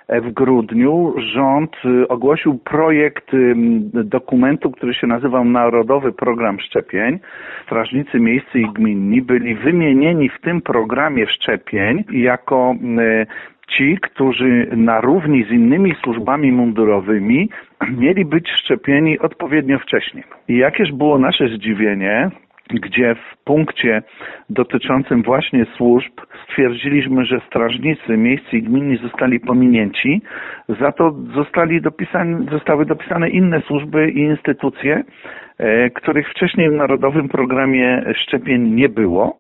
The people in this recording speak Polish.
w grudniu rząd ogłosił projekt dokumentu, który się nazywał Narodowy Program Szczepień. Strażnicy miejscy i gminni byli wymienieni w tym programie szczepień jako ci, którzy na równi z innymi służbami mundurowymi mieli być szczepieni odpowiednio wcześnie. I jakież było nasze zdziwienie, gdzie w punkcie dotyczącym właśnie służb stwierdziliśmy, że strażnicy miejscy i gminni zostali pominięci, za to zostały dopisane inne służby i instytucje, których wcześniej w Narodowym Programie Szczepień nie było.